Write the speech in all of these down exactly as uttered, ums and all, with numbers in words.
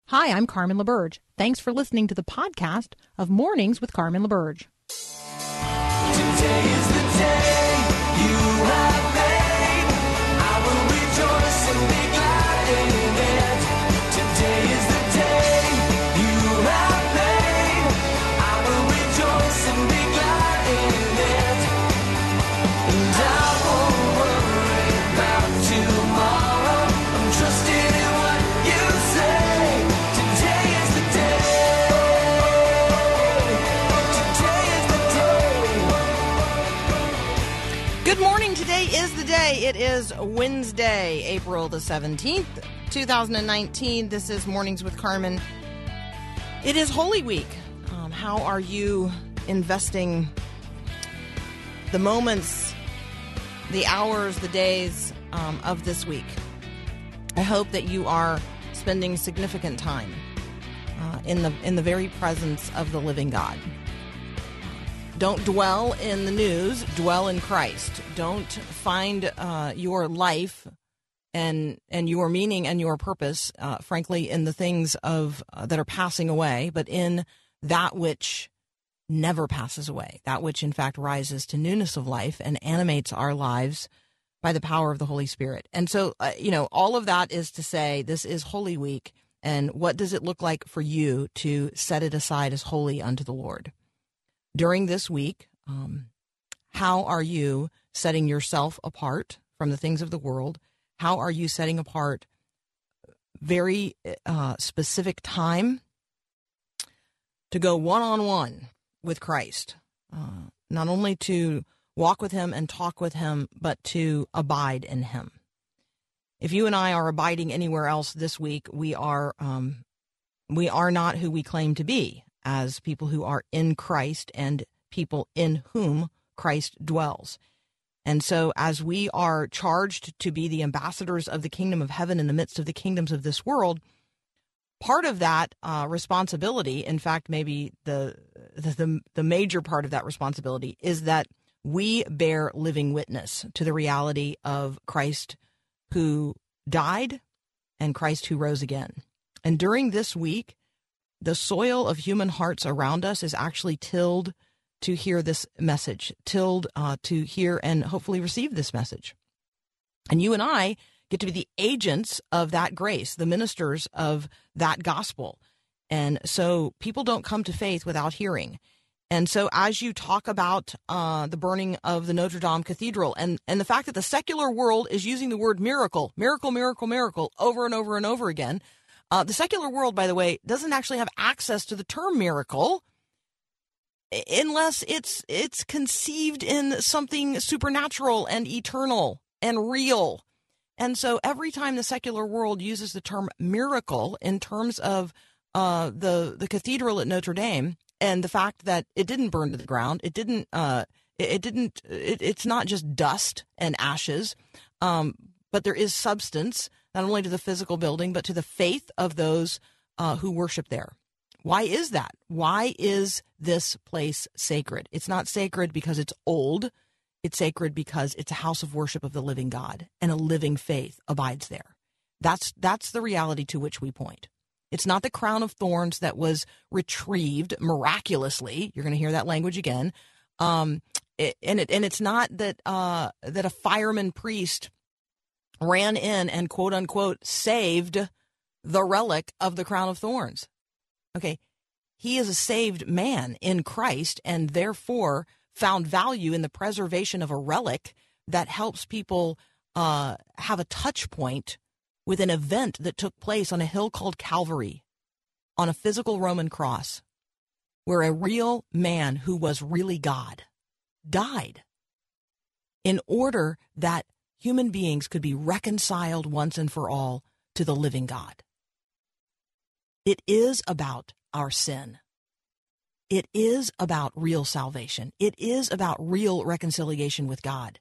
Hi, I'm Carmen LaBerge. Thanks for listening to the podcast of Mornings with Carmen LaBerge. Today is the day you have made. I will rejoice and be glad in it. Today is the day you have made. I will rejoice and be glad in it. And I won't worry about tomorrow. I'm trusting in what you say. Today is the day. Today is the day. Good morning. Today is the day. It is Wednesday, April the seventeenth, two thousand nineteen. This is Mornings with Carmen. It is Holy Week. Um, how are you investing the moments, the hours, the days um, of this week? I hope that you are spending significant time uh, in the in the very presence of the living God. Don't dwell in the news, dwell in Christ. Don't find uh, your life and and your meaning and your purpose, uh, frankly, in the things of uh, that are passing away, but in that which never passes away, that which, in fact, rises to newness of life and animates our lives by the power of the Holy Spirit. And so, uh, you know, all of that is to say this is Holy Week, and what does it look like for you to set it aside as holy unto the Lord? During this week, um, how are you setting yourself apart from the things of the world? How are you setting apart very uh, specific time to go one-on-one with Christ? Uh, not only to walk with him and talk with him, but to abide in him. If you and I are abiding anywhere else this week, we are um, we are not who we claim to be as people who are in Christ and people in whom Christ dwells. And so as we are charged to be the ambassadors of the kingdom of heaven in the midst of the kingdoms of this world, part of that uh, responsibility, in fact, maybe the, the the major part of that responsibility, is that we bear living witness to the reality of Christ who died and Christ who rose again. And during this week, the soil of human hearts around us is actually tilled to hear this message, tilled uh, to hear and hopefully receive this message. And you and I get to be the agents of that grace, the ministers of that gospel. And so people don't come to faith without hearing. And so as you talk about uh, the burning of the Notre Dame Cathedral and, and the fact that the secular world is using the word miracle, miracle, miracle, miracle over and over and over again, Uh, the secular world, by the way, doesn't actually have access to the term miracle unless it's it's conceived in something supernatural and eternal and real. And so every time the secular world uses the term miracle in terms of uh, the the cathedral at Notre Dame and the fact that it didn't burn to the ground, it didn't uh, it, it didn't it, it's not just dust and ashes, um, but there is substance, not only to the physical building, but to the faith of those uh, who worship there. Why is that? Why is this place sacred? It's not sacred because it's old. It's sacred because it's a house of worship of the living God, and a living faith abides there. That's that's the reality to which we point. It's not the crown of thorns that was retrieved miraculously. You're going to hear that language again. Um, it, and it and it's not that uh, that a fireman priest ran in and, quote unquote, saved the relic of the crown of thorns. Okay. He is a saved man in Christ and therefore found value in the preservation of a relic that helps people uh, have a touch point with an event that took place on a hill called Calvary, on a physical Roman cross, where a real man who was really God died in order that human beings could be reconciled once and for all to the living God. It is about our sin. It is about real salvation. It is about real reconciliation with God.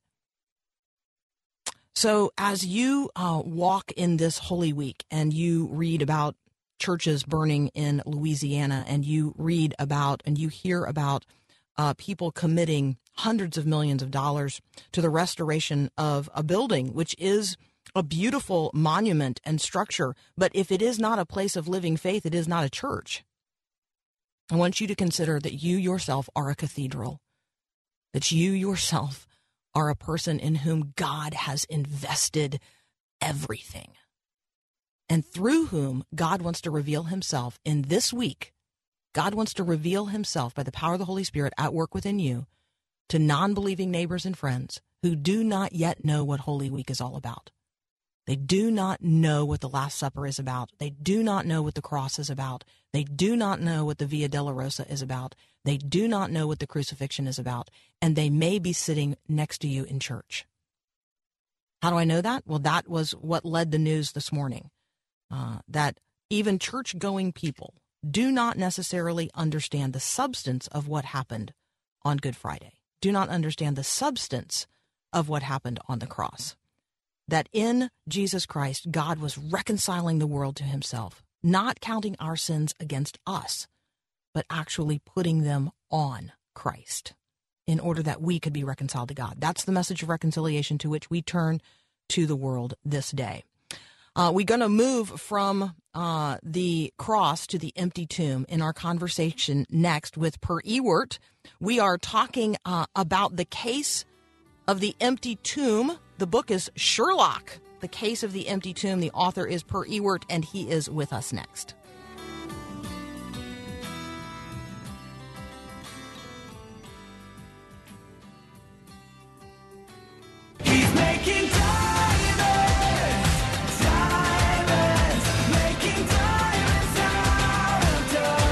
So as you uh, walk in this Holy Week and you read about churches burning in Louisiana, and you read about and you hear about uh, people committing hundreds of millions of dollars to the restoration of a building, which is a beautiful monument and structure, but if it is not a place of living faith, it is not a church. I want you to consider that you yourself are a cathedral, that you yourself are a person in whom God has invested everything, and through whom God wants to reveal himself in this week. God wants to reveal himself by the power of the Holy Spirit at work within you to non-believing neighbors and friends who do not yet know what Holy Week is all about. They do not know what the Last Supper is about. They do not know what the cross is about. They do not know what the Via Dolorosa is about. They do not know what the crucifixion is about. And they may be sitting next to you in church. How do I know that? Well, that was what led the news this morning, uh, that even church-going people do not necessarily understand the substance of what happened on Good Friday, do not understand the substance of what happened on the cross. That in Jesus Christ, God was reconciling the world to himself, not counting our sins against us, but actually putting them on Christ in order that we could be reconciled to God. That's the message of reconciliation to which we turn to the world this day. Uh, we're going to move from uh, the cross to the empty tomb in our conversation next with Per Ewert. We are talking uh, about the case of the empty tomb. The book is Sherlock, The Case of the Empty Tomb. The author is Per Ewert, and he is with us next. He's making diamonds, diamonds, making diamonds out of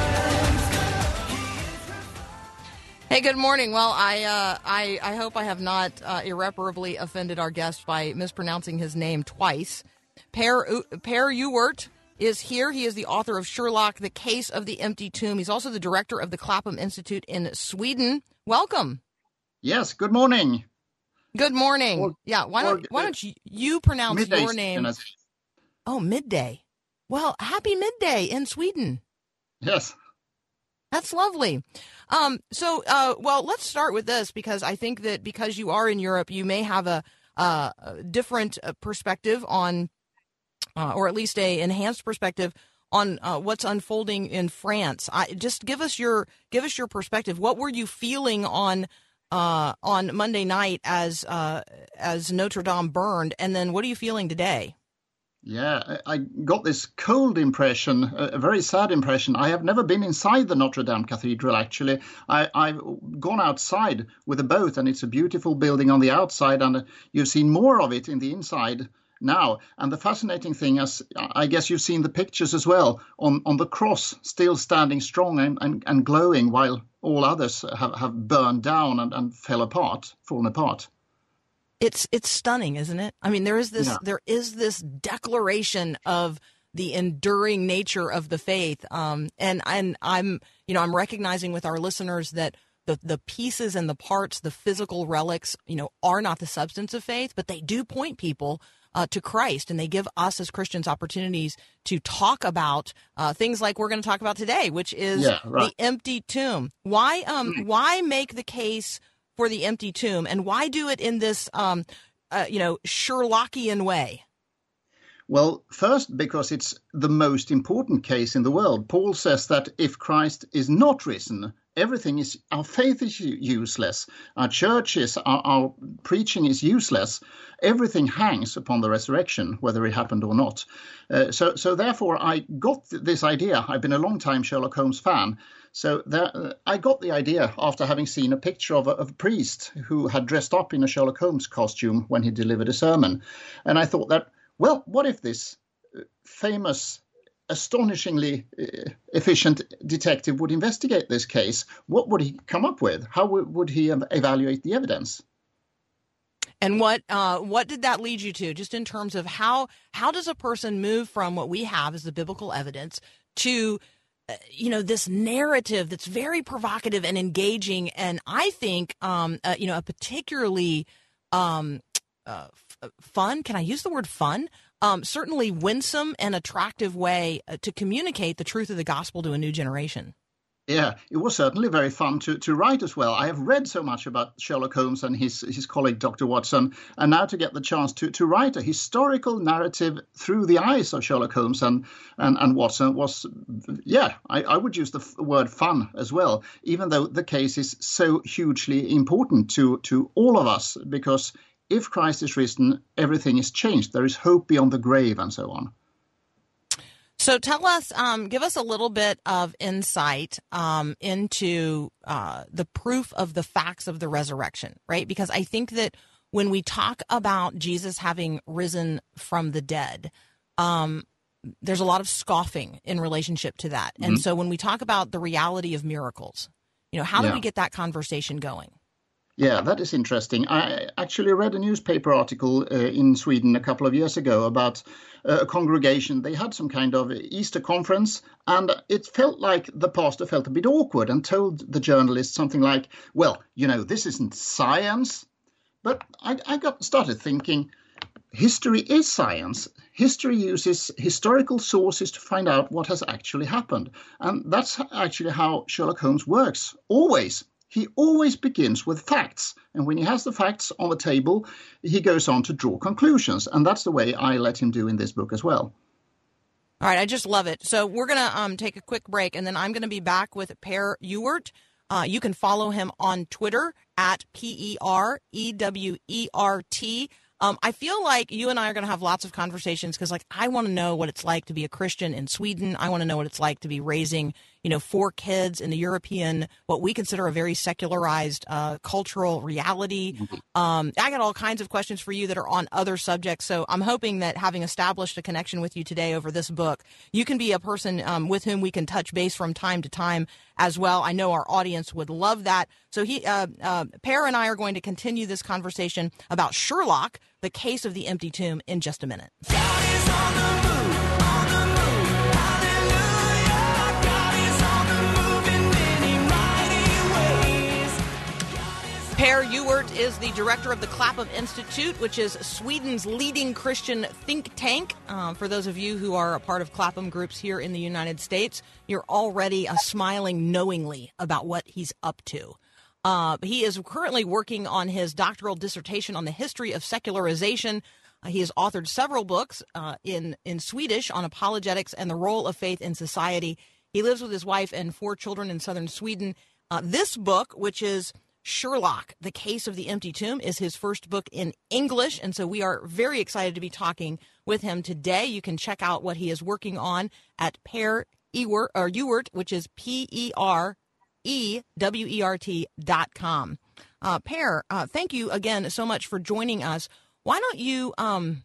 dust. Hey, good morning. Well, I uh, I, I hope I have not uh, irreparably offended our guest by mispronouncing his name twice. Per, Per Ewert is here. He is the author of Sherlock, The Case of the Empty Tomb. He's also the director of the Clapham Institute in Sweden. Welcome. Yes, good morning. Good morning. Or, yeah, why don't, or, why don't you, you pronounce midday, your name? Oh, midday. Well, happy midday in Sweden. Yes. That's lovely. Um, so, uh, well, let's start with this, because I think that because you are in Europe, you may have a, uh, a different perspective on, uh, or at least a enhanced perspective on uh, what's unfolding in France. I, just give us your give us your perspective. What were you feeling on uh, on Monday night as uh, as Notre Dame burned, and then what are you feeling today? Yeah, I got this cold impression, a very sad impression. I have never been inside the Notre Dame Cathedral, actually. I, I've gone outside with a boat, and it's a beautiful building on the outside, and you've seen more of it in the inside now. And the fascinating thing is, I guess you've seen the pictures as well, on, on the cross still standing strong and, and, and glowing, while all others have, have burned down and, and fell apart, fallen apart. It's it's stunning, isn't it? I mean, there is this Yeah. there is this declaration of the enduring nature of the faith, um, and and I'm you know I'm recognizing with our listeners that the the pieces and the parts, the physical relics, you know, are not the substance of faith, but they do point people uh, to Christ, and they give us as Christians opportunities to talk about uh, things like we're going to talk about today, which is Yeah, right. the empty tomb. Why um why make the case for the empty tomb, and why do it in this, um, uh, you know, Sherlockian way? Well, first, because it's the most important case in the world. Paul says that if Christ is not risen, everything is, our faith is useless, our churches, our, our preaching is useless. Everything hangs upon the resurrection, whether it happened or not. Uh, so, so therefore, I got th- this idea. I've been a long time Sherlock Holmes fan. So there, uh, I got the idea after having seen a picture of a, of a priest who had dressed up in a Sherlock Holmes costume when he delivered a sermon. And I thought that, well, what if this famous, astonishingly uh, efficient detective would investigate this case? What would he come up with? How w- would he ev- evaluate the evidence? And what uh, what did that lead you to, just in terms of how how does a person move from what we have as the biblical evidence to, uh, you know, this narrative that's very provocative and engaging, and I think, um, uh, you know, a particularly um, uh, f- fun, can I use the word fun? Um, certainly winsome and attractive way uh, to communicate the truth of the gospel to a new generation. Yeah, it was certainly very fun to, to write as well. I have read so much about Sherlock Holmes and his his colleague Doctor Watson, and now to get the chance to, to write a historical narrative through the eyes of Sherlock Holmes and and, and Watson was, yeah, I, I would use the f- word fun as well, even though the case is so hugely important to, to all of us, because if Christ is risen, everything is changed. There is hope beyond the grave and so on. So tell us, um, give us a little bit of insight um, into uh, the proof of the facts of the resurrection, right? Because I think that when we talk about Jesus having risen from the dead, um, there's a lot of scoffing in relationship to that. Mm-hmm. And so when we talk about the reality of miracles, you know, how do yeah. we get that conversation going? Yeah, that is interesting. I actually read a newspaper article uh, in Sweden a couple of years ago about uh, a congregation. They had some kind of Easter conference, and it felt like the pastor felt a bit awkward and told the journalist something like, well, you know, this isn't science. But I, I got started thinking, history is science. History uses historical sources to find out what has actually happened. And that's actually how Sherlock Holmes works, always. He always begins with facts. And when he has the facts on the table, he goes on to draw conclusions. And that's the way I let him do in this book as well. All right. I just love it. So we're going to um, take a quick break, and then I'm going to be back with Per Ewert. Uh, you can follow him on Twitter at P E R E W E R T. Um, I feel like you and I are going to have lots of conversations because, like, I want to know what it's like to be a Christian in Sweden. I want to know what it's like to be raising, you know, four kids in the European, what we consider a very secularized uh, cultural reality. Um, I got all kinds of questions for you that are on other subjects. So I'm hoping that having established a connection with you today over this book, you can be a person um, with whom we can touch base from time to time as well. I know our audience would love that. So he, uh, uh, Per and I are going to continue this conversation about Sherlock, the case of the empty tomb, in just a minute. God is on the move, on the move, hallelujah. God is on the move in many mighty ways. Per Ewert is the director of the Clapham Institute, which is Sweden's leading Christian think tank. Um, for those of you who are a part of Clapham groups here in the United States, you're already uh, smiling knowingly about what he's up to. Uh, he is currently working on his doctoral dissertation on the history of secularization. Uh, he has authored several books uh, in, in Swedish on apologetics and the role of faith in society. He lives with his wife and four children in southern Sweden. Uh, this book, which is Sherlock, the Case of the Empty Tomb, is his first book in English, and so we are very excited to be talking with him today. You can check out what he is working on at Per Ewert, or Ewert, which is P E R E W E R T dot com. Uh, Per, uh, thank you again so much for joining us. Why don't you um,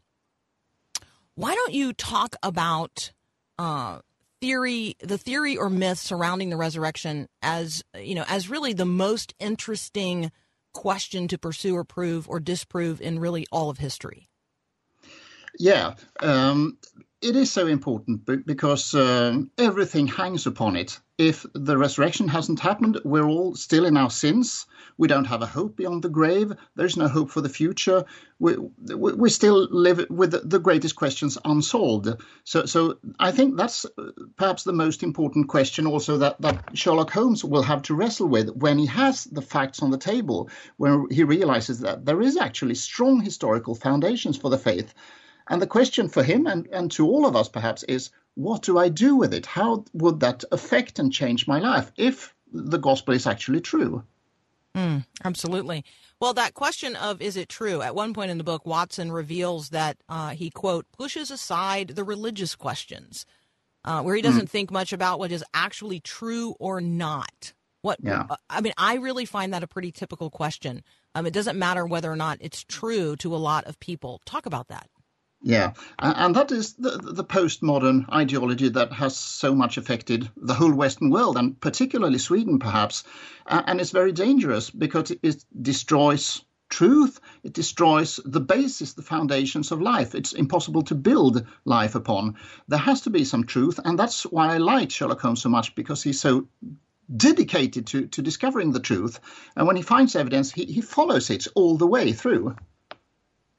why don't you talk about uh, theory, the theory or myth surrounding the resurrection as, you know, as really the most interesting question to pursue or prove or disprove in really all of history? Yeah, um, it is so important because um, everything hangs upon it. If the resurrection hasn't happened, we're all still in our sins. We don't have a hope beyond the grave. There's no hope for the future. We we, we still live with the greatest questions unsolved. So so I think that's perhaps the most important question also that, that Sherlock Holmes will have to wrestle with when he has the facts on the table, when he realizes that there is actually strong historical foundations for the faith. And the question for him and, and to all of us perhaps is, what do I do with it? How would that affect and change my life if the gospel is actually true? Mm, absolutely. Well, that question of is it true? At one point in the book, Watson reveals that uh, he, quote, pushes aside the religious questions, uh, where he doesn't mm. think much about what is actually true or not. What yeah. I mean, I really find that a pretty typical question. Um, it doesn't matter whether or not it's true to a lot of people. Talk about that. Yeah, and that is the, the postmodern ideology that has so much affected the whole Western world, and particularly Sweden, perhaps. And it's very dangerous because it destroys truth. It destroys the basis, the foundations of life. It's impossible to build life upon. There has to be some truth, and that's why I like Sherlock Holmes so much, because he's so dedicated to, to discovering the truth. And when he finds evidence, he, he follows it all the way through.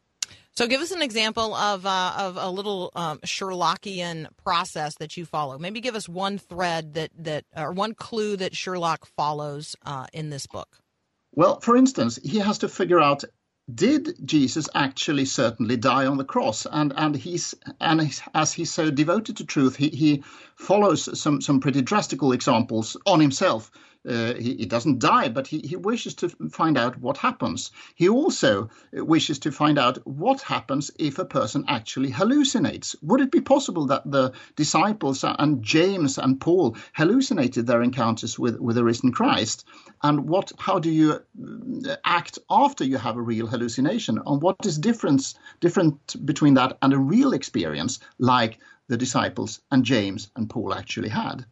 So give us an example of uh, of a little um, Sherlockian process that you follow. Maybe give us one thread that, that or one clue that Sherlock follows uh, in this book. Well, for instance, he has to figure out, did Jesus actually certainly die on the cross? And and he's and he's, as he's so devoted to truth, he, he follows some, some pretty drastical examples on himself. Uh, he, he doesn't die, but he, he wishes to find out what happens. He also wishes to find out what happens if a person actually hallucinates. Would it be possible that the disciples and James and Paul hallucinated their encounters with, with the risen Christ? And what? How do you act after you have a real hallucination? And what is difference different between that and a real experience like the disciples and James and Paul actually had?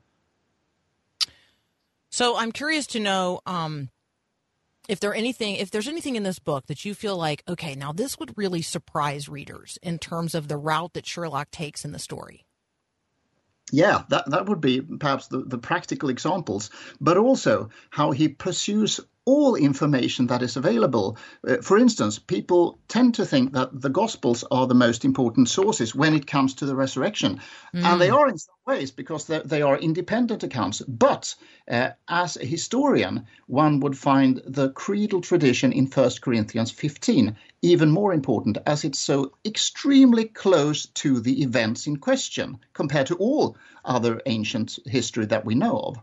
So I'm curious to know um, if there anything, if there's anything in this book that you feel like, okay, now this would really surprise readers in terms of the route that Sherlock takes in the story. Yeah, that, that would be perhaps the, the practical examples, but also how he pursues all information that is available. Uh, for instance, people tend to think that the Gospels are the most important sources when it comes to the resurrection. Mm. And they are in some ways because they are independent accounts. But uh, as a historian, one would find the creedal tradition in First Corinthians fifteen even more important, as it's so extremely close to the events in question compared to all other ancient history that we know of.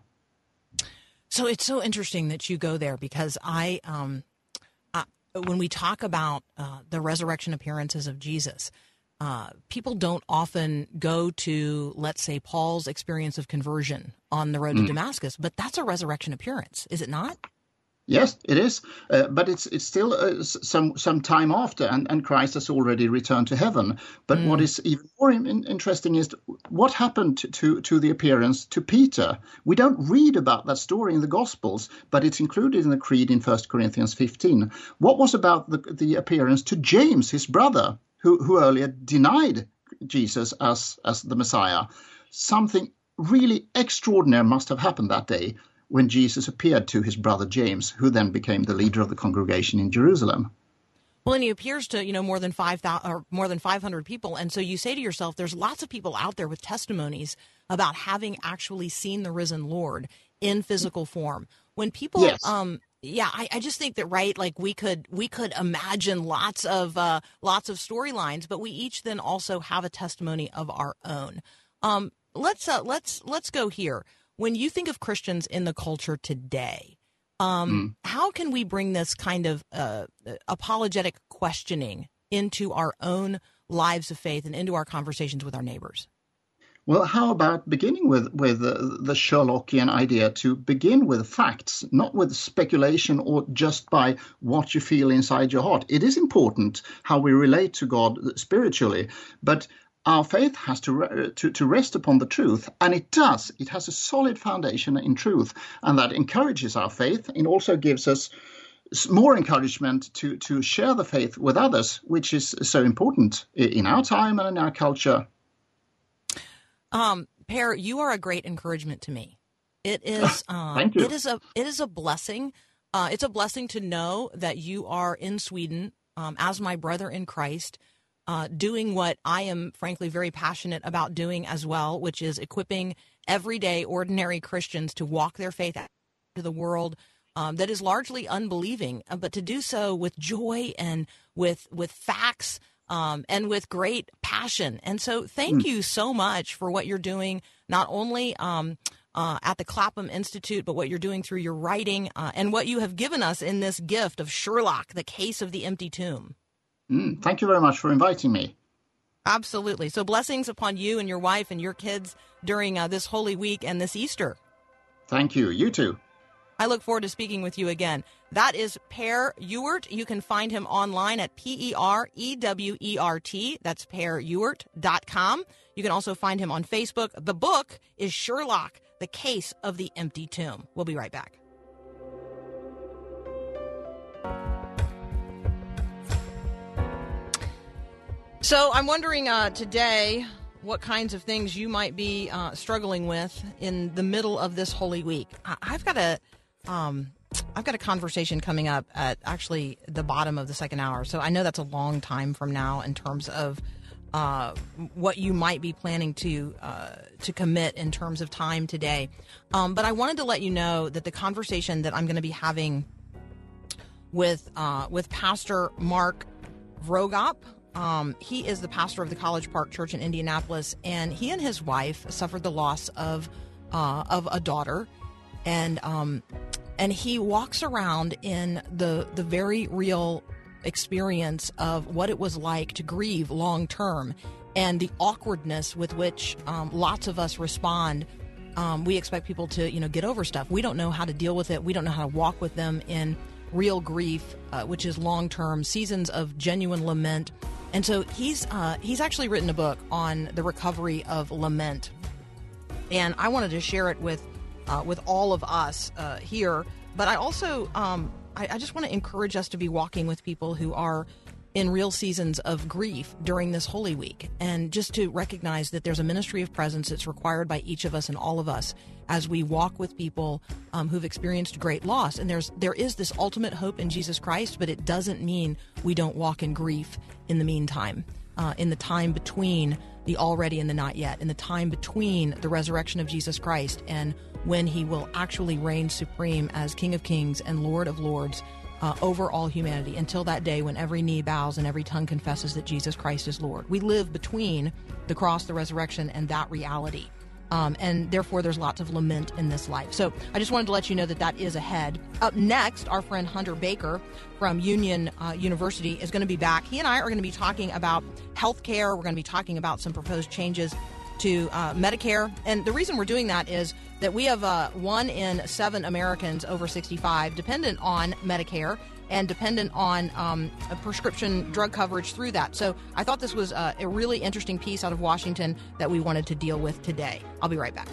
So it's so interesting that you go there, because I, um, uh, when we talk about uh, the resurrection appearances of Jesus, uh, people don't often go to, let's say, Paul's experience of conversion on the road to mm. Damascus, but that's a resurrection appearance, is it not? Yes, it is, uh, but it's it's still uh, some some time after, and, and Christ has already returned to heaven. But mm. what is even more in, interesting is what happened to, to, to the appearance to Peter. We don't read about that story in the Gospels, but it's included in the Creed in First Corinthians fifteen. What was about the, the appearance to James, his brother, who, who earlier denied Jesus as, as the Messiah? Something really extraordinary must have happened that day when Jesus appeared to his brother James, who then became the leader of the congregation in Jerusalem. Well, and he appears to, you know, more than five thousand or more than five hundred people. And so you say to yourself, there's lots of people out there with testimonies about having actually seen the risen Lord in physical form. When people, yes. um, yeah, I, I just think that, right, like we could we could imagine lots of uh, lots of storylines, but we each then also have a testimony of our own. Um, let's uh, let's let's go here. When you think of Christians in the culture today, um, mm. how can we bring this kind of uh, apologetic questioning into our own lives of faith and into our conversations with our neighbors? Well, how about beginning with, with uh, the Sherlockian idea to begin with facts, not with speculation or just by what you feel inside your heart? It is important how we relate to God spiritually, but our faith has to, re- to to rest upon the truth, and it does. It has a solid foundation in truth, and that encourages our faith and also gives us more encouragement to, to share the faith with others, which is so important in our time and in our culture. Um, Per, you are a great encouragement to me. It is. Uh, Thank you. It is a. It is a blessing. Uh, it's a blessing to know that you are in Sweden um, as my brother in Christ. Uh, doing what I am, frankly, very passionate about doing as well, which is equipping everyday, ordinary Christians to walk their faith out to the world um, that is largely unbelieving, uh, but to do so with joy and with with facts um, and with great passion. And so thank mm. you so much for what you're doing, not only um, uh, at the Clapham Institute, but what you're doing through your writing uh, and what you have given us in this gift of Sherlock, the Case of the Empty Tomb. Mm, thank you very much for inviting me. Absolutely. So blessings upon you and your wife and your kids during uh, this Holy Week and this Easter. Thank you. You too. I look forward to speaking with you again. That is Per Ewert. You can find him online at P E R E W E R T. That's per ewert dot com. You can also find him on Facebook. The book is Sherlock, the Case of the Empty Tomb. We'll be right back. So I'm wondering uh, today what kinds of things you might be uh, struggling with in the middle of this Holy Week. I- I've got a, um, I've got a conversation coming up at actually the bottom of the second hour. So I know that's a long time from now in terms of uh, what you might be planning to uh, to commit in terms of time today. Um, but I wanted to let you know that the conversation that I'm going to be having with uh, with Pastor Mark Vroegop. Um, he is the pastor of the College Park Church in Indianapolis, and he and his wife suffered the loss of uh, of a daughter, and um, and he walks around in the the very real experience of what it was like to grieve long term, and the awkwardness with which um, lots of us respond. Um, we expect people to, you know, get over stuff. We don't know how to deal with it. We don't know how to walk with them in real grief, uh, which is long-term, seasons of genuine lament. And so he's uh, he's actually written a book on the recovery of lament. And I wanted to share it with uh, with all of us uh, here. But I also, um, I, I just want to encourage us to be walking with people who are in real seasons of grief during this Holy Week, and just to recognize that there's a ministry of presence that's required by each of us and all of us as we walk with people um, who've experienced great loss. And there's there is this ultimate hope in Jesus Christ, but it doesn't mean we don't walk in grief in the meantime, uh, in the time between the already and the not yet, in the time between the resurrection of Jesus Christ and when he will actually reign supreme as King of Kings and Lord of Lords Uh, over all humanity, until that day when every knee bows and every tongue confesses that Jesus Christ is Lord. We live between the cross, the resurrection, and that reality. Um, and therefore, there's lots of lament in this life. So I just wanted to let you know that that is ahead. Up next, our friend Hunter Baker from Union uh, University is going to be back. He and I are going to be talking about health care. We're going to be talking about some proposed changes to uh, Medicare. And the reason we're doing that is that we have uh, one in seven Americans over sixty-five dependent on Medicare and dependent on um, a prescription drug coverage through that. So I thought this was uh, a really interesting piece out of Washington that we wanted to deal with today. I'll be right back.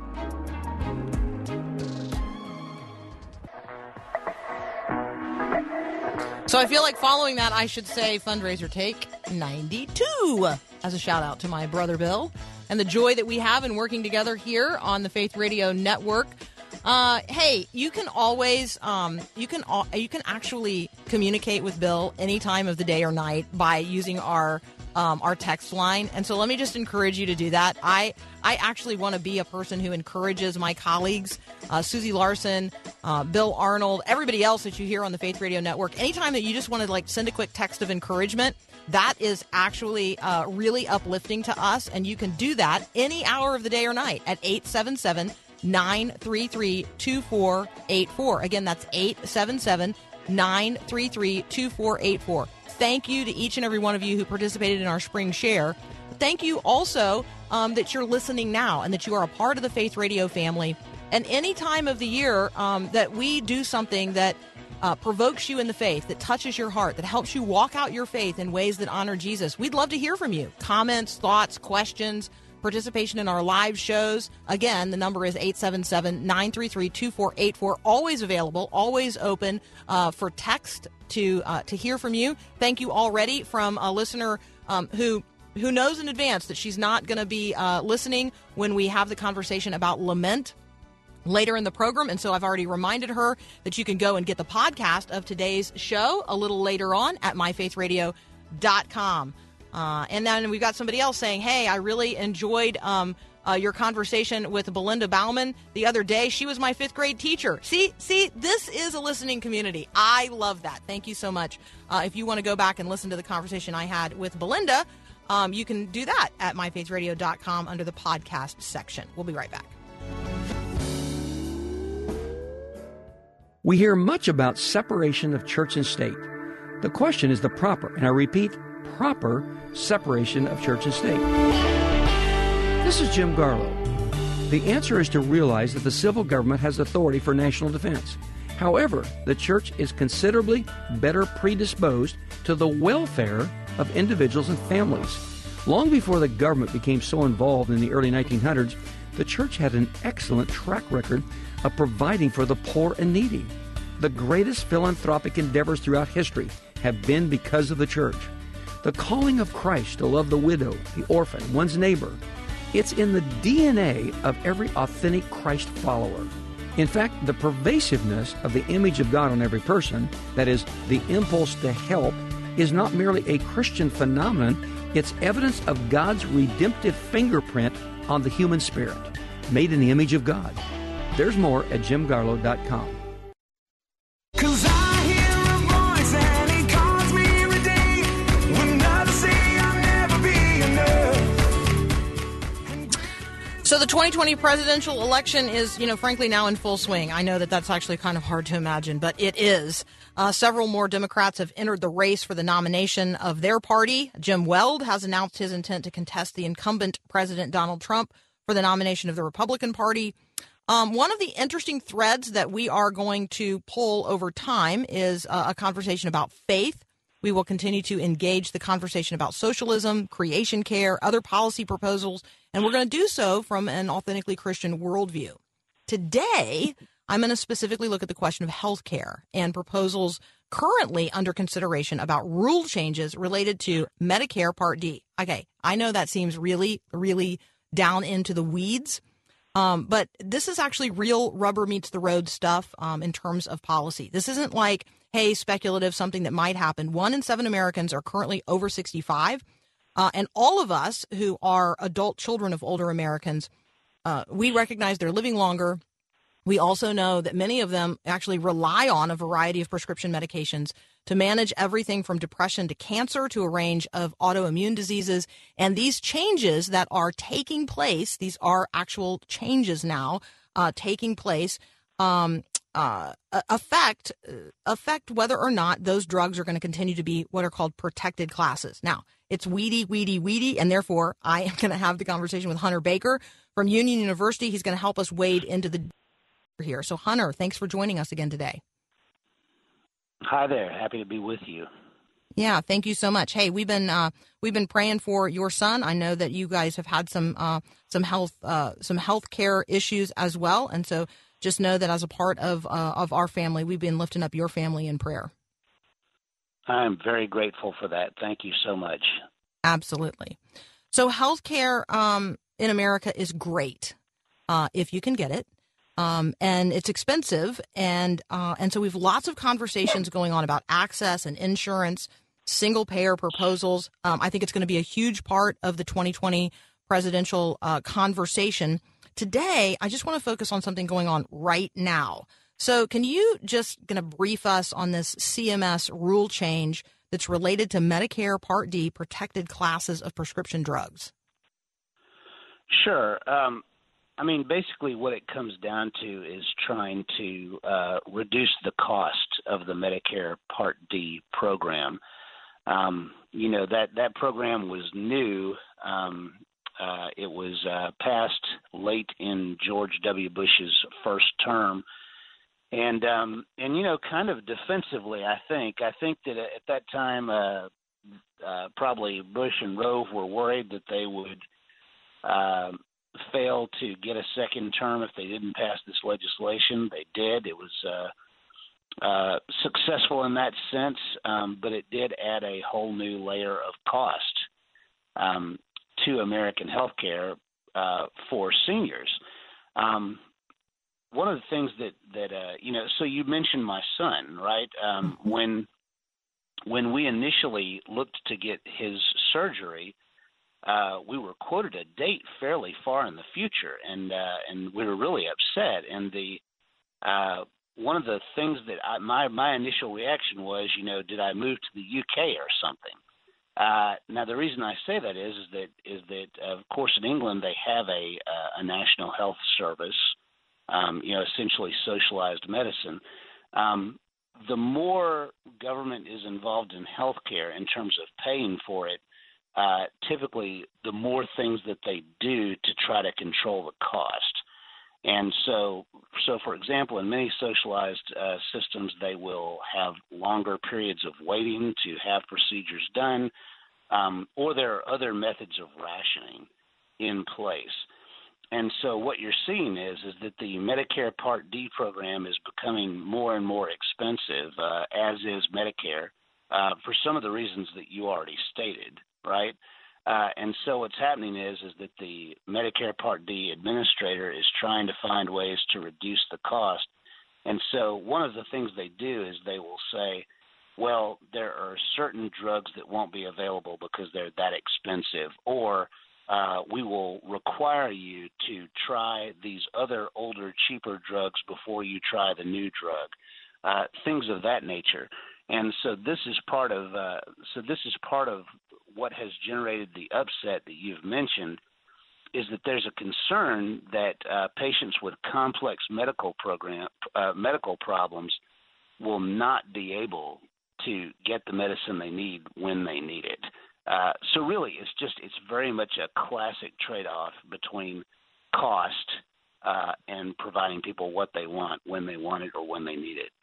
So I feel like following that, I should say fundraiser take ninety-two as a shout out to my brother Bill and the joy that we have in working together here on the Faith Radio Network. Uh, hey, you can always, um, you can al- you can actually communicate with Bill any time of the day or night by using our um, our text line. And so let me just encourage you to do that. I I actually want to be a person who encourages my colleagues, uh, Susie Larson, uh, Bill Arnold, everybody else that you hear on the Faith Radio Network. Anytime that you just want to like send a quick text of encouragement, that is actually uh, really uplifting to us. And you can do that any hour of the day or night at eight seven seven, nine three three, two four eight four. Again, that's eight seven seven, nine three three, two four eight four. Thank you to each and every one of you who participated in our spring share. Thank you also um, that you're listening now and that you are a part of the Faith Radio family. And any time of the year um, that we do something that uh, provokes you in the faith, that touches your heart, that helps you walk out your faith in ways that honor Jesus, we'd love to hear from you. Comments, thoughts, questions, participation in our live shows. Again, the number is eight seven seven, nine three three, two four eight four. Always available, always open uh, for text to uh, to hear from you. Thank you already from a listener um, who who knows in advance that she's not going to be uh, listening when we have the conversation about lament later in the program. And so I've already reminded her that you can go and get the podcast of today's show a little later on at my faith radio dot com. Uh, and then we've got somebody else saying, hey, I really enjoyed um, uh, your conversation with Belinda Bauman the other day. She was my fifth grade teacher. See, see, this is a listening community. I love that. Thank you so much. Uh, if you want to go back and listen to the conversation I had with Belinda, um, you can do that at my faith radio dot com under the podcast section. We'll be right back. We hear much about separation of church and state. The question is the proper, and I repeat, proper separation of church and state. This is Jim Garlow. The answer is to realize that the civil government has authority for national defense. However, the church is considerably better predisposed to the welfare of individuals and families. Long before the government became so involved in the early nineteen hundreds, the church had an excellent track record of providing for the poor and needy. The greatest philanthropic endeavors throughout history have been because of the church. The calling of Christ to love the widow, the orphan, one's neighbor, it's in the D N A of every authentic Christ follower. In fact, the pervasiveness of the image of God on every person, that is, the impulse to help, is not merely a Christian phenomenon, it's evidence of God's redemptive fingerprint on the human spirit, made in the image of God. There's more at jim garlow dot com. 'Cause I hear a voice and it calls me every day. When others say I'll never be enough. So the twenty twenty presidential election is, you know, frankly now in full swing. I know that that's actually kind of hard to imagine, but it is. Uh, several more Democrats have entered the race for the nomination of their party. Jim Weld has announced his intent to contest the incumbent President Donald Trump for the nomination of the Republican Party. Um, one of the interesting threads that we are going to pull over time is uh, a conversation about faith. We will continue to engage the conversation about socialism, creation care, other policy proposals, and we're going to do so from an authentically Christian worldview. Today, I'm going to specifically look at the question of health care and proposals currently under consideration about rule changes related to Medicare Part D. Okay, I know that seems really, really down into the weeds, um, but this is actually real rubber meets the road stuff um, in terms of policy. This isn't like, hey, speculative, something that might happen. One in seven Americans are currently over sixty-five, uh, and all of us who are adult children of older Americans, uh, we recognize they're living longer. We also know that many of them actually rely on a variety of prescription medications to manage everything from depression to cancer to a range of autoimmune diseases. And these changes that are taking place, these are actual changes now uh, taking place, um, uh, affect, affect whether or not those drugs are going to continue to be what are called protected classes. Now, it's weedy, weedy, weedy, and therefore I am going to have the conversation with Hunter Baker from Union University. He's going to help us wade into the here. So, Hunter, thanks for joining us again today. Hi there. Happy to be with you. Yeah, thank you so much. Hey, we've been uh, we've been praying for your son. I know that you guys have had some uh, some health uh, some health care issues as well, and so just know that as a part of uh, of our family, we've been lifting up your family in prayer. I'm very grateful for that. Thank you so much. Absolutely. So, health care um, in America is great uh, if you can get it. Um, and it's expensive, and uh, and so we have lots of conversations going on about access and insurance, single-payer proposals. Um, I think it's going to be a huge part of the twenty twenty presidential uh, conversation. Today, I just want to focus on something going on right now. So can you just going to brief us on this C M S rule change that's related to Medicare Part D protected classes of prescription drugs? Sure. Um I mean, basically what it comes down to is trying to uh, reduce the cost of the Medicare Part D program. Um, you know, that, that program was new. Um, uh, it was uh, passed late in George W. Bush's first term. And, um, and you know, kind of defensively, I think. I think that at that time, uh, uh, probably Bush and Rove were worried that they would uh, – fail to get a second term if they didn't pass this legislation. They did. It was uh, uh, successful in that sense, um, but it did add a whole new layer of cost um, to American health care uh, for seniors. Um, one of the things that, that uh, you know, so you mentioned my son, right? Um, when, when we initially looked to get his surgery, Uh, we were quoted a date fairly far in the future, and uh, and we were really upset. And the uh, one of the things that I, my my initial reaction was, you know, did I move to the U K or something? Uh, now, the reason I say that is, is that is that of course in England they have a uh, a national health service, um, you know, essentially socialized medicine. Um, the more government is involved in healthcare in terms of paying for it, Uh, typically, the more things that they do to try to control the cost. And so, so for example, in many socialized uh, systems, they will have longer periods of waiting to have procedures done, um, or there are other methods of rationing in place. And so what you're seeing is, is that the Medicare Part D program is becoming more and more expensive, uh, as is Medicare, uh, for some of the reasons that you already stated. Right. Uh, and so what's happening is is that the Medicare Part D administrator is trying to find ways to reduce the cost. And so one of the things they do is they will say, well, there are certain drugs that won't be available because they're that expensive, or uh, we will require you to try these other older, cheaper drugs before you try the new drug, uh, things of that nature. And so this is part of uh, so this is part of what has generated the upset that you've mentioned, is that there's a concern that uh, patients with complex medical program uh, medical problems will not be able to get the medicine they need when they need it. Uh, so really, it's just it's very much a classic trade-off between cost uh, and providing people what they want when they want it or when they need it.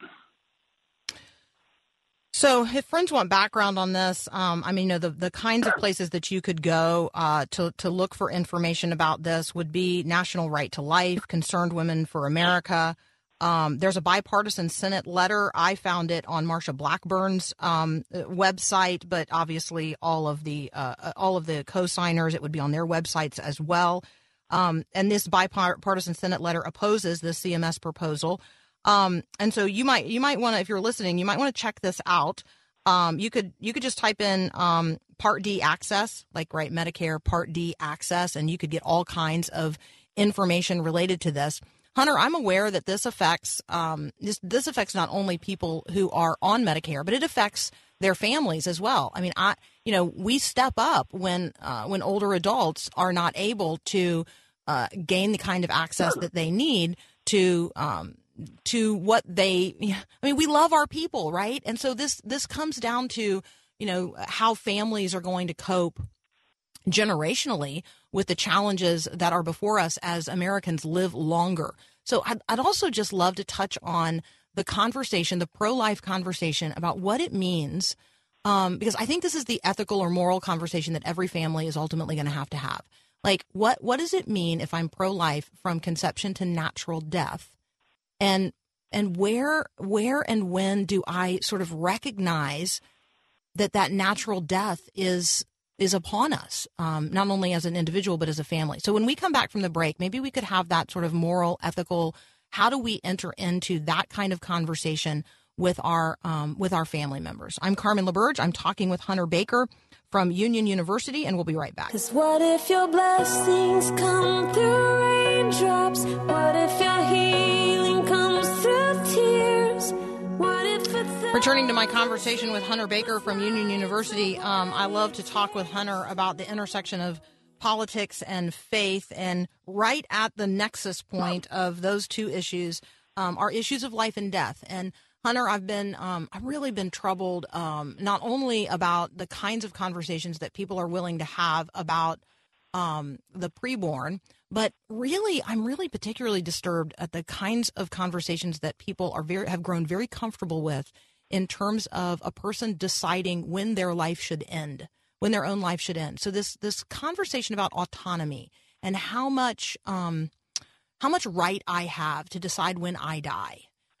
So if friends want background on this, um, I mean, you know, the, the kinds of places that you could go uh, to, to look for information about this would be National Right to Life, Concerned Women for America. Um, there's a bipartisan Senate letter. I found it on Marsha Blackburn's um, website, but obviously all of the uh, all of the co-signers, it would be on their websites as well. Um, and this bipartisan Senate letter opposes the C M S proposal. Um, and so you might you might want to, if you're listening, you might want to check this out. Um, you could you could just type in um, Part D access, like right Medicare Part D access, and you could get all kinds of information related to this. Hunter, I'm aware that this affects um, this this affects not only people who are on Medicare, but it affects their families as well. I mean, I you know we step up when uh, when older adults are not able to uh, gain the kind of access that they need to. Um, to what they, I mean, we love our people, right? And so this, this comes down to, you know, how families are going to cope generationally with the challenges that are before us as Americans live longer. So I'd, I'd also just love to touch on the conversation, the pro-life conversation about what it means, um, because I think this is the ethical or moral conversation that every family is ultimately going to have to have. Like, what, what does it mean if I'm pro-life from conception to natural death? And and where where and when do I sort of recognize that that natural death is is upon us, um, not only as an individual but as a family? So when we come back from the break, maybe we could have that sort of moral, ethical. How do we enter into that kind of conversation with our um, with our family members? I'm Carmen LaBerge. I'm talking with Hunter Baker from Union University, and we'll be right back. 'Cause what if your blessings come through raindrops? What if your healing comes through tears? What if it's Returning to my conversation with Hunter Baker from Union University, um, I love to talk with Hunter about the intersection of politics and faith, and right at the nexus point of those two issues um, are issues of life and death. And Hunter, I've been, um, I've really been troubled, um, not only about the kinds of conversations that people are willing to have about um, the preborn, but really, I'm really particularly disturbed at the kinds of conversations that people are very, have grown very comfortable with in terms of a person deciding when their life should end, when their own life should end. So this, this conversation about autonomy and how much, um, how much right I have to decide when I die.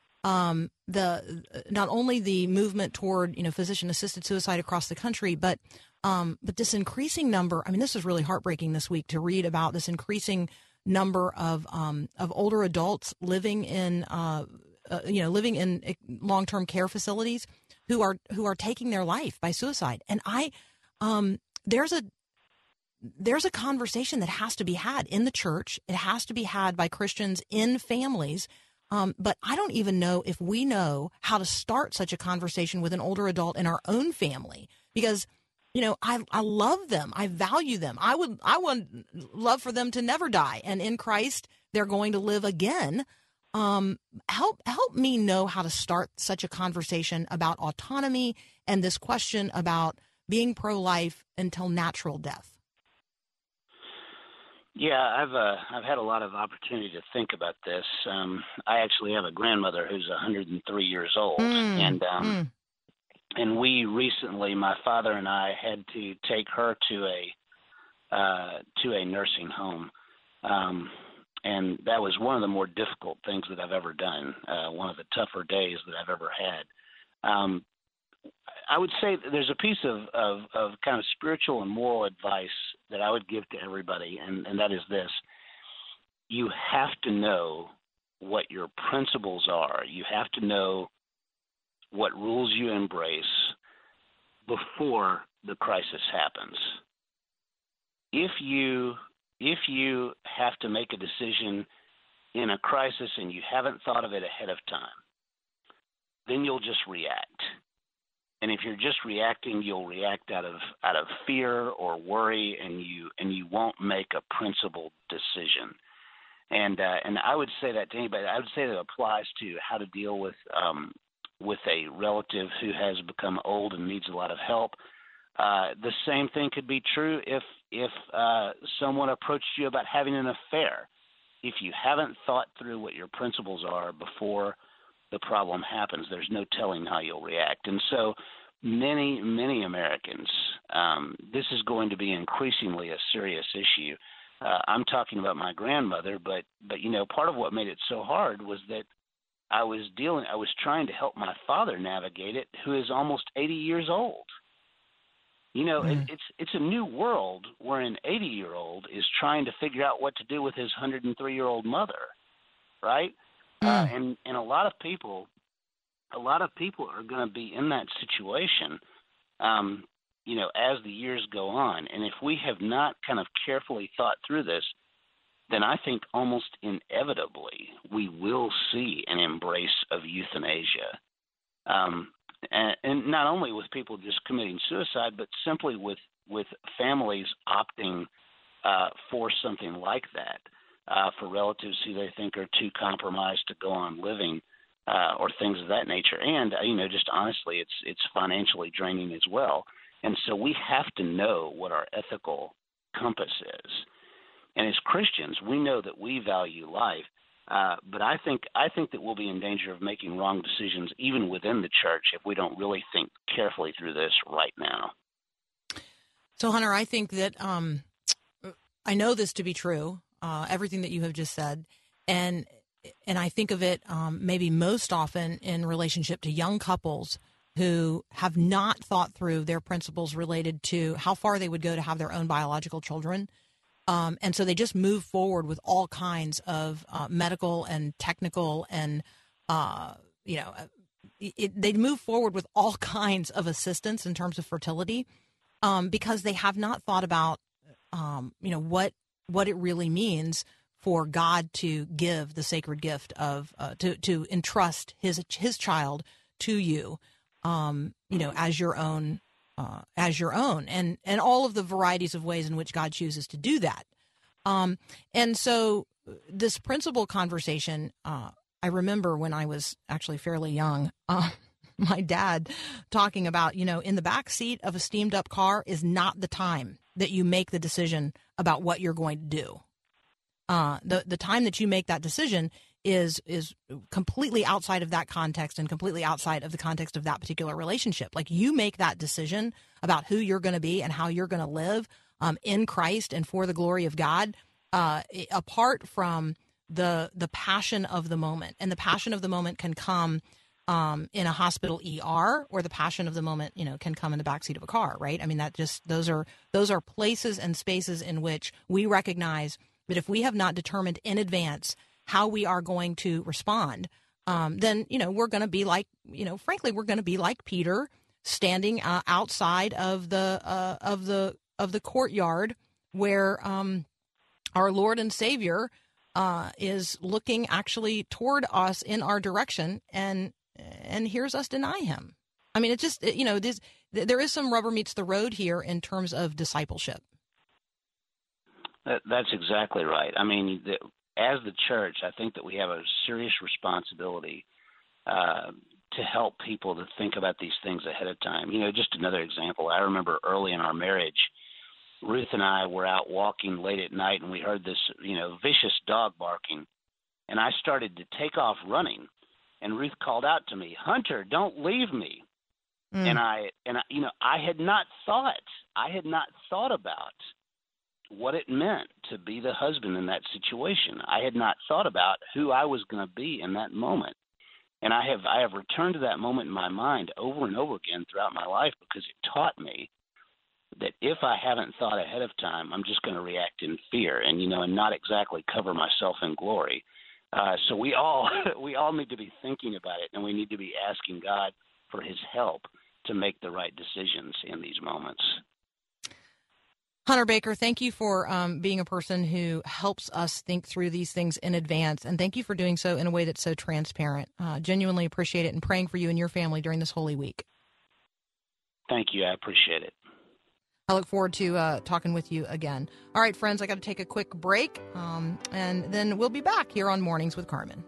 Um, the not only the movement toward, you know, physician-assisted suicide across the country, but um, but this increasing number. I mean, this is really heartbreaking this week to read about this increasing number of um, of older adults living in uh, uh, you know living in long-term care facilities who are who are taking their life by suicide. And I um, there's a there's a conversation that has to be had in the church. It has to be had by Christians in families. Um, but I don't even know if we know how to start such a conversation with an older adult in our own family, because, you know, I, I love them. I value them. I would I would love for them to never die. And in Christ, they're going to live again. Um, help help me know how to start such a conversation about autonomy and this question about being pro-life until natural death. Yeah, I've uh, I've had a lot of opportunity to think about this. Um, I actually have a grandmother who's one hundred three years old, Mm, and um, mm. and we recently, my father and I, had to take her to a uh, to a nursing home, um, and that was one of the more difficult things that I've ever done. Uh, one of the tougher days that I've ever had. Um, I would say that there's a piece of, of, of kind of spiritual and moral advice that I would give to everybody, and, and that is this. You have to know what your principles are. You have to know what rules you embrace before the crisis happens. If you if you have to make a decision in a crisis and you haven't thought of it ahead of time, then you'll just react. And if you're just reacting, you'll react out of out of fear or worry, and you and you won't make a principled decision. And uh, and I would say that to anybody. I would say that applies to how to deal with um, with a relative who has become old and needs a lot of help. Uh, the same thing could be true if if uh, someone approached you about having an affair. If you haven't thought through what your principles are before the problem happens, there's no telling how you'll react. And so many, many Americans, um, this is going to be increasingly a serious issue. Uh, I'm talking about my grandmother, but, but, you know, part of what made it so hard was that I was dealing, I was trying to help my father navigate it, who is almost eighty years old. You know, mm. it, it's it's a new world where an eighty-year-old is trying to figure out what to do with his one hundred three-year-old mother, right? Mm. Uh, and, and a lot of people, a lot of people are going to be in that situation, um, you know, as the years go on. And if we have not kind of carefully thought through this, then I think almost inevitably we will see an embrace of euthanasia. Um, and, and not only with people just committing suicide, but simply with, with families opting uh, for something like that, uh, for relatives who they think are too compromised to go on living, uh, or things of that nature. And, uh, you know, just honestly, it's it's financially draining as well. And so we have to know what our ethical compass is. And as Christians, we know that we value life, uh, but I think I think that we'll be in danger of making wrong decisions even within the church if we don't really think carefully through this right now. So, Hunter, I think that um, I know this to be true, uh, everything that you have just said, and and I think of it um, maybe most often in relationship to young couples who have not thought through their principles related to how far they would go to have their own biological children. Um, and so they just move forward with all kinds of uh, medical and technical and, uh, you know, it, they move forward with all kinds of assistance in terms of fertility um, because they have not thought about, um, you know, what what it really means for God to give the sacred gift of uh, to to entrust his his child to you, um, you know, as your own. Uh, as your own, and, and all of the varieties of ways in which God chooses to do that. Um, and so this principle conversation, uh, I remember when I was actually fairly young, uh, my dad talking about, you know, in the back seat of a steamed up car is not the time that you make the decision about what you're going to do. Uh, the, the time that you make that decision is is completely outside of that context and completely outside of the context of that particular relationship. Like you make that decision about who you're going to be and how you're going to live um, in Christ and for the glory of God, uh, apart from the the passion of the moment. And the passion of the moment can come um, in a hospital E R, or the passion of the moment, you know, can come in the backseat of a car, right? I mean, that just those are those are places and spaces in which we recognize that if we have not determined in advance how we are going to respond, um, then, you know, we're going to be like, you know, frankly, we're going to be like Peter standing uh, outside of the uh, of the of the courtyard where um, our Lord and Savior uh, is looking actually toward us in our direction, and and hears us deny him. I mean, it just, it, you know, this, there is some rubber meets the road here in terms of discipleship. That, that's exactly right. I mean, the, as the church, I think that we have a serious responsibility uh, to help people to think about these things ahead of time. You know, just another example, I remember early in our marriage, Ruth and I were out walking late at night, and we heard this, you know, vicious dog barking, and I started to take off running, and Ruth called out to me, "Hunter, don't leave me." Mm. And I, and I, you know, I had not thought, I had not thought about what it meant to be the husband in that situation. I had not thought about who I was going to be in that moment. And I have I have returned to that moment in my mind over and over again throughout my life because it taught me that if I haven't thought ahead of time, I'm just going to react in fear and, you know, and not exactly cover myself in glory. Uh, so we all we all need to be thinking about it, and we need to be asking God for his help to make the right decisions in these moments. Hunter Baker, thank you for um, being a person who helps us think through these things in advance, and thank you for doing so in a way that's so transparent. Uh, genuinely appreciate it, and praying for you and your family during this Holy Week. Thank you. I appreciate it. I look forward to uh, talking with you again. All right, friends, I got to take a quick break, um, and then we'll be back here on Mornings with Carmen.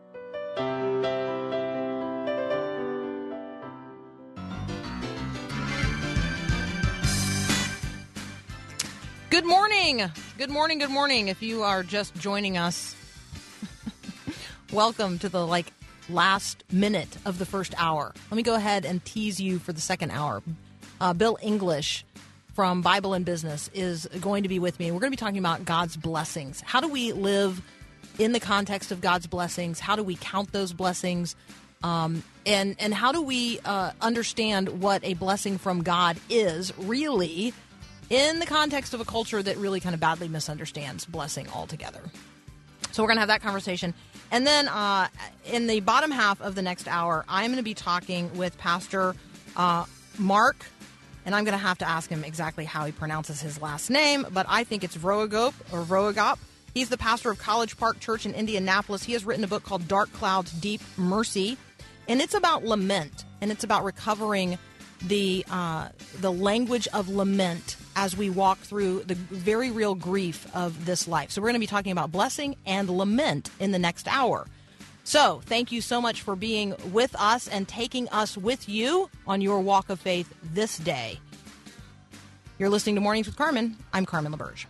Good morning. Good morning. Good morning. If you are just joining us, welcome to the like last minute of the first hour. Let me go ahead and tease you for the second hour. Uh, Bill English from Bible and Business is going to be with me. We're going to be talking about God's blessings. How do we live in the context of God's blessings? How do we count those blessings? Um, and, and how do we uh, understand what a blessing from God is really in the context of a culture that really kind of badly misunderstands blessing altogether? So we're going to have that conversation. And then uh, in the bottom half of the next hour, I'm going to be talking with Pastor uh, Mark, and I'm going to have to ask him exactly how he pronounces his last name, but I think it's Vroegop or Vroegop. He's the pastor of College Park Church in Indianapolis. He has written a book called Dark Clouds, Deep Mercy, and it's about lament, and it's about recovering the uh, the language of lament as we walk through the very real grief of this life. So we're going to be talking about blessing and lament in the next hour. So thank you so much for being with us and taking us with you on your walk of faith this day. You're listening to Mornings with Carmen. I'm Carmen LaBerge.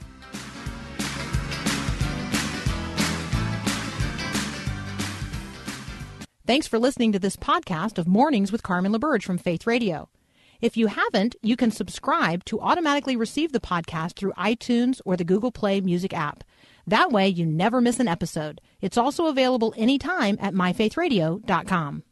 Thanks for listening to this podcast of Mornings with Carmen LaBerge from Faith Radio. If you haven't, you can subscribe to automatically receive the podcast through iTunes or the Google Play Music app. That way you never miss an episode. It's also available anytime at my faith radio dot com.